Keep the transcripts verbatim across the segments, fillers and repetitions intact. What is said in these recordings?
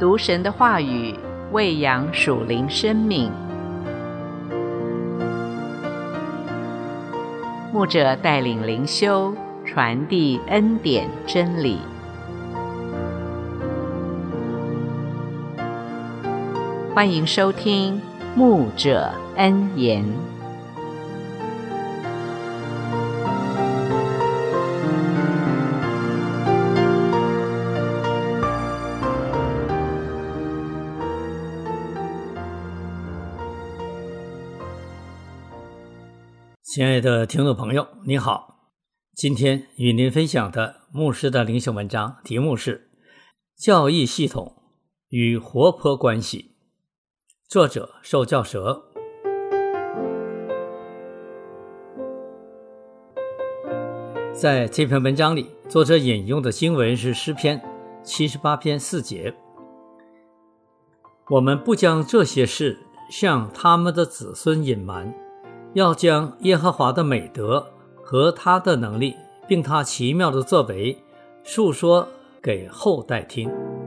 读神的话语，喂养属灵生命。牧者带领灵修，传递恩典真理。欢迎收听牧者恩言。 亲爱的听众朋友，你好，今天与您分享的牧师的灵修文章题目是教义系统与活泼关系，作者受教蛇。在这篇文章里，作者引用的经文是诗篇七十八篇四节，我们不将这些事向他们的子孙隐瞒，要将耶和华的美德和他的能力，并他奇妙的作为述说给后代听。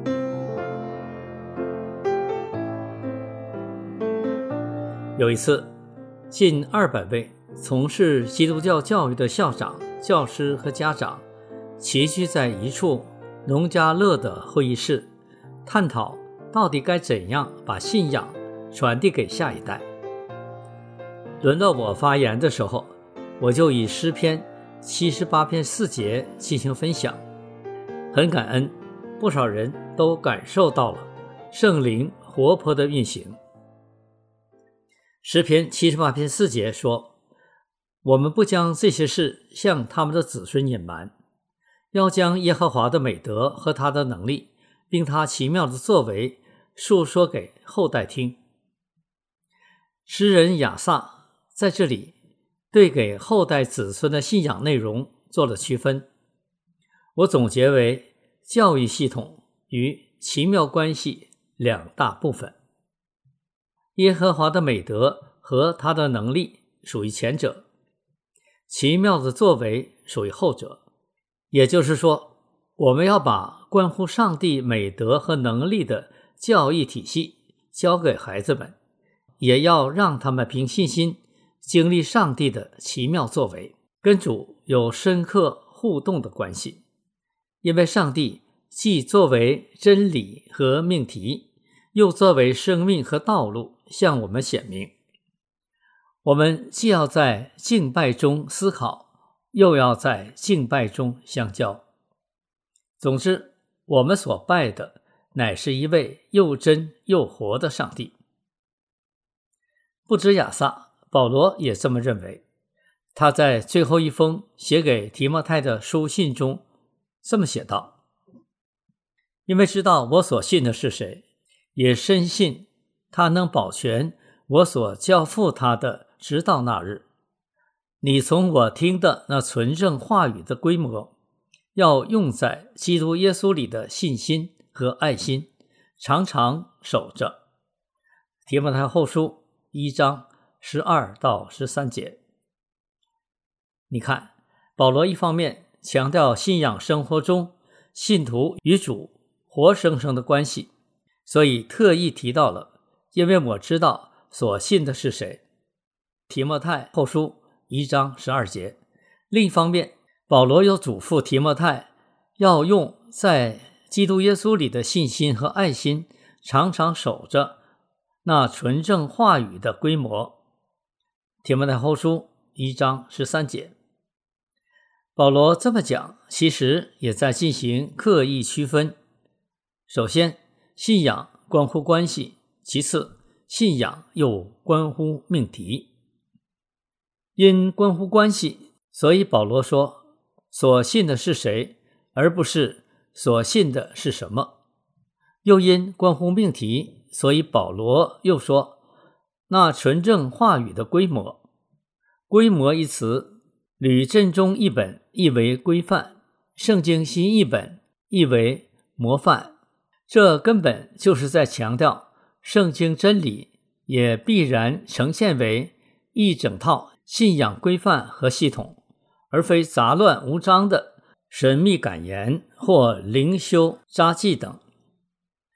有一次，近二百位从事基督教教育的校长、教师和家长齐聚在一处农家乐的会议室，探讨到底该怎样把信仰传递给下一代。轮到我发言的时候，我就以诗篇七十八篇四节进行分享。很感恩，不少人都感受到了圣灵活泼的运行。诗篇七十八篇四节说，我们不将这些事向他们的子孙隐瞒，要将耶和华的美德和他的能力，并他奇妙的作为述说给后代听。诗人亚萨在这里对给后代子孙的信仰内容做了区分，我总结为教育系统与奇妙关系两大部分。耶和华的美德和他的能力属于前者，奇妙的作为属于后者。也就是说，我们要把关乎上帝美德和能力的教义体系交给孩子们，也要让他们凭信心经历上帝的奇妙作为，跟主有深刻互动的关系。因为上帝既作为真理和命题，又作为生命和道路向我们显明。我们既要在敬拜中思考，又要在敬拜中相交。总之，我们所拜的乃是一位又真又活的上帝。不止亚萨，保罗也这么认为。他在最后一封写给提摩太的书信中这么写道，因为知道我所信的是谁，也深信他能保全我所交付他的直到那日。你从我听的那纯正话语的规模，要用在基督耶稣里的信心和爱心，常常守着。提摩太后书一章十二到十三节。你看，保罗一方面强调信仰生活中信徒与主活生生的关系，所以特意提到了因为我知道所信的是谁，提摩太后书一章十二节。另一方面，保罗又嘱咐提摩太要用在基督耶稣里的信心和爱心，常常守着那纯正话语的规模，提摩太后书一章十三节。保罗这么讲，其实也在进行刻意区分。首先，信仰关乎关系，其次，信仰又关乎命题。因关乎关系，所以保罗说所信的是谁，而不是所信的是什么。又因关乎命题，所以保罗又说那纯正话语的规模。规模一词，吕振中译本译为规范，圣经新译本译为模范。这根本就是在强调圣经真理也必然呈现为一整套信仰规范和系统，而非杂乱无章的神秘感言或灵修札记等。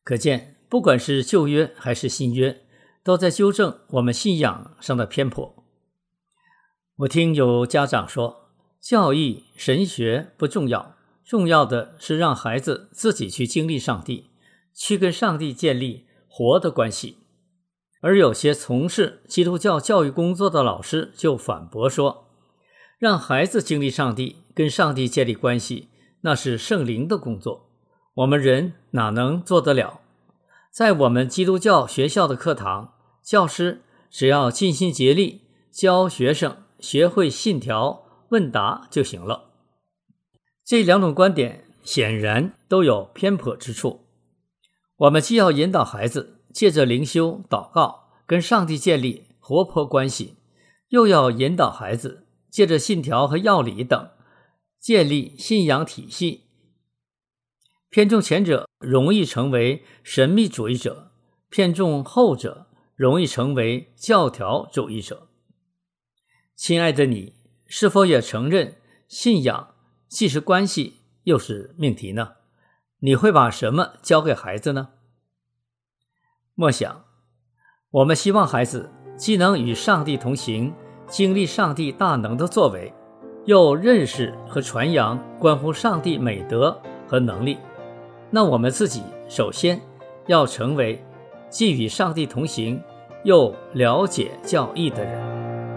可见，不管是旧约还是新约，都在纠正我们信仰上的偏颇。我听有家长说，教义、神学不重要，重要的是让孩子自己去经历上帝，去跟上帝建立活的关系。而有些从事基督教教育工作的老师就反驳说，让孩子经历上帝，跟上帝建立关系，那是圣灵的工作，我们人哪能做得了？在我们基督教学校的课堂，教师只要尽心竭力教学生学会信条问答就行了。这两种观点显然都有偏颇之处。我们既要引导孩子借着灵修祷告跟上帝建立活泼关系，又要引导孩子借着信条和要理等建立信仰体系。偏重前者容易成为神秘主义者，偏重后者容易成为教条主义者。亲爱的你，是否也承认信仰既是关系又是命题呢？你会把什么交给孩子呢？默想，我们希望孩子既能与上帝同行，经历上帝大能的作为，又认识和传扬关乎上帝美德和能力。那我们自己首先要成为既与上帝同行又了解教义的人。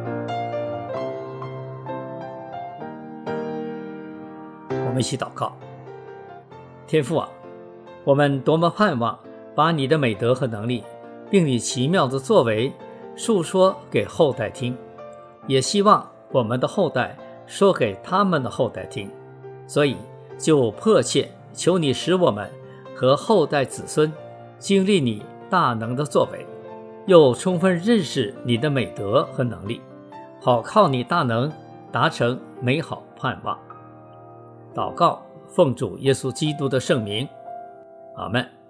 我们一起祷告。天父啊，我们多么盼望把你的美德和能力，并你奇妙的作为述说给后代听，也希望我们的后代说给他们的后代听。所以就迫切求你使我们和后代子孙经历你大能的作为，又充分认识你的美德和能力，好靠你大能达成美好盼望。祷告，奉主耶稣基督的圣名，阿们。